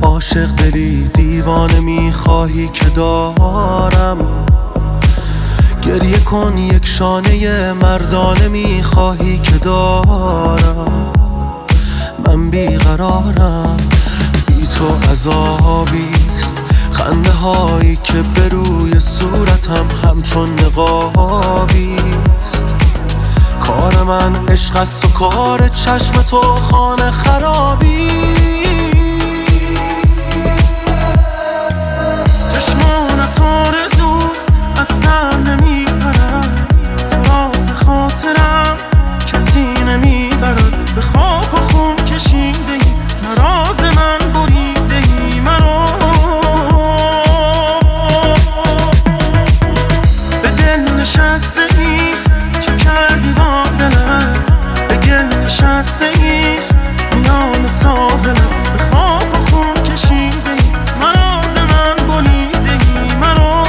عاشق دلی دیوانه میخواهی که دارم، گریه کن یک شانه مردانه میخواهی که دارم. من بیقرارم، بی تو عذابیست، خنده هایی که به روی صورتم همچون نقابیست. کار من عشق است و کار چشم تو خانه خرابی. چشمانت آرزوست از سر نمیپرد، تو راز خاطرم کسی نمیبرد. به خاک و خون کشیده ای نراز من بریده ای مرا. به دل نشسته ای چه کردی با دلم، به گل نشسته ای میان ساحلم. به خاک و خون کشیده ای نراز من بریده ای مرا.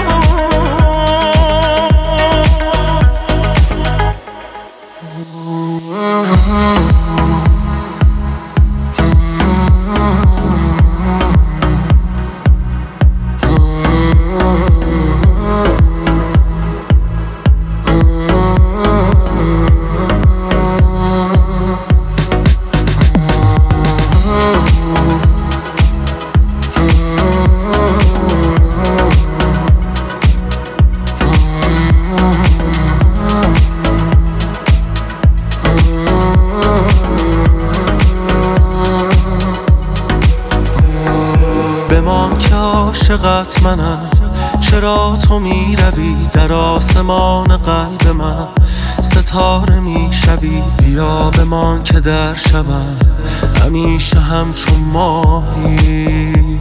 بمان که عاشقت منم، چرا تو میروی در آسمان قلب من ستاره میشوی. بیا بمان که در شبم همیشه همچون ماهی.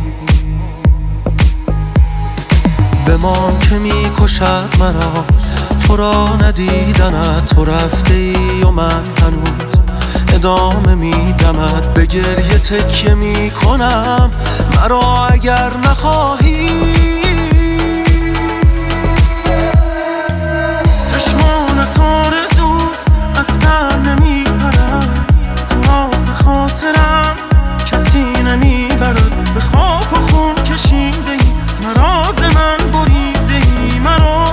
بمان که میکشد مرا تو را ندیدنت، تو رفته ای و من هنوز ادامه میدمد. به گریه تکیه میکنم مرا اگر نخواهی. چشمانت آرزوست از سر نمیپرد، تو راز خاطرم کسی نمیبرد. به خاک و خون کشیده ای نراز من بریده ای مرا.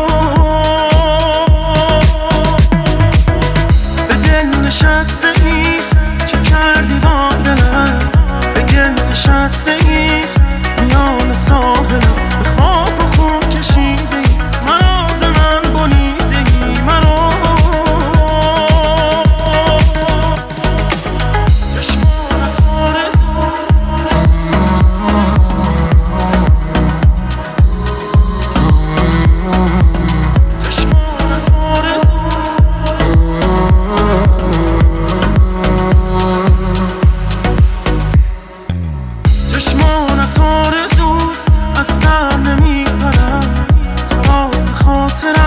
به دل نشسته ای چه کردی با دلم، به گل نشسته ای میان ساحلم. به خاک و خون کشیده ای نراز من بریده ای مرا. چشمانت آرزوست چشمانت آرزوست چشمانت آرزوست از سر نمیپرد، تو راز خاطرم